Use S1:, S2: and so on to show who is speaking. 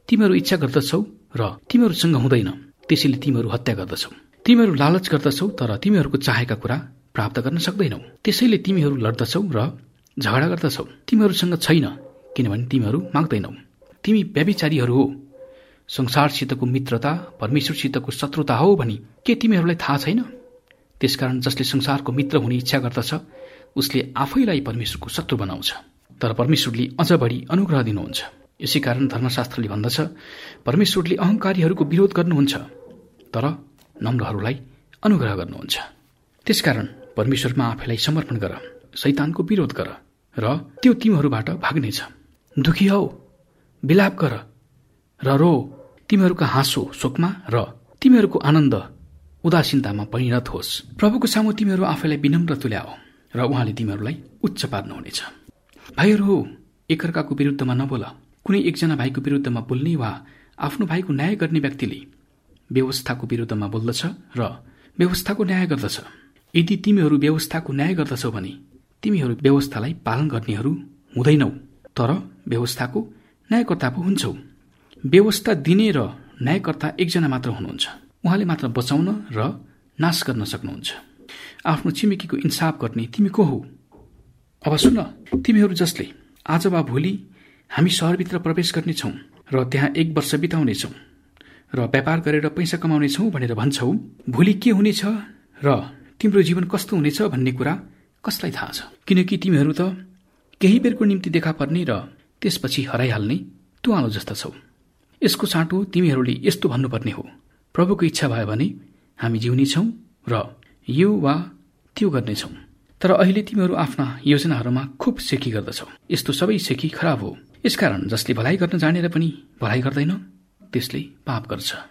S1: तिमीहरू इच्छा गर्दछौ र तिमीहरूसँग हुँदैन, त्यसैले तिमीहरू हत्या गर्दछौ। तिमीहरू लालच गर्दछौ तर तिमीहरूको चाहेका कुरा प्राप्त गर्न सक्दैनौ, त्यसैले तिमीहरू लड्दछौ र झगडा गर्दछौ। तिमीहरूसँग छैन किनभने तिमीहरू माग्दैनौ। तिमी व्यभिचारीहरू हो, संसारसितको मित्रता परमेश्वरसितको शत्रुता हो भनी के तिमीहरूलाई थाहा छैन? त्यसकारण जसले संसारको मित्र हुने इच्छा गर्दछ उसले आफैलाई परमेश्वरको शत्रु बनाउँछ। तर परमेश्वरले अझ बढी अनुग्रह दिनुहुन्छ। यसै कारण धर्मशास्त्रले भन्दछ, परमेश्वरले अहंकारीहरूको विरोध गर्नुहुन्छ तर नम्रहरूलाई अनुग्रह गर्नुहुन्छ। त्यसकारण परमेश्वरमा आफैलाई समर्पण गर, शैतानको विरोध गर र त्यो तिमीहरूबाट भाग्नेछ। दुखी हौ, विलाप गर र रो। तिमीहरूका हाँसो शोकमा र तिमीहरूको आनन्द उदासीनतामा परिणत होस्। प्रभुको सामु तिमीहरू आफैलाई विनम्र तुल्याओ र उहाँले तिमीहरूलाई उच्च पार्नुहुनेछ। भाइहरू हो, एकअर्काको विरुद्धमा नबोल। कुनै एकजना भाइको विरुद्धमा बोल्ने वा आफ्नो भाइको न्याय गर्ने व्यक्तिले व्यवस्थाको विरुद्धमा बोल्दछ र व्यवस्थाको न्याय गर्दछ। यदि तिमीहरू व्यवस्थाको न्याय गर्दछौ भने तिमीहरू व्यवस्थालाई पालन गर्नेहरू हुँदैनौ, तर व्यवस्थाको न्यायकर्ता पो हुन्छौ। व्यवस्था दिने र न्यायकर्ता एकजना मात्र हुनुहुन्छ। उहाँले मात्र बचाउन र नाश गर्न सक्नुहुन्छ। आफ्नो छिमेकीको इन्साफ गर्ने तिमी को हौ? अब सुन, तिमीहरू जसले आज वा भोलि हामी शहरभित्र प्रवेश गर्नेछौँ र त्यहाँ 1 वर्ष बिताउनेछौँ र व्यापार गरेर पैसा कमाउनेछौँ भनेर भन्छौ, भोलि के हुनेछ र तिम्रो जीवन कस्तो हुनेछ भन्ने कुरा कसलाई थाहा छ? किनकि तिमीहरू त केही बेरको निम्ति देखा पर्ने र त्यसपछि हराइहाल्ने तुवालो जस्ता छौ। यसको साटो तिमीहरूले यस्तो भन्नुपर्ने हो, प्रभुको इच्छा भयो भने हामी जिउनेछौँ र यो वा त्यो गर्नेछौँ। तर अहिले तिमीहरू आफ्ना योजनाहरूमा खुब सेकी गर्दछौ। यस्तो सबै सेकी खराब हो। यसकारण जसले भलाइ गर्न जानेर पनि भलाइ गर्दैन त्यसले पाप गर्छ।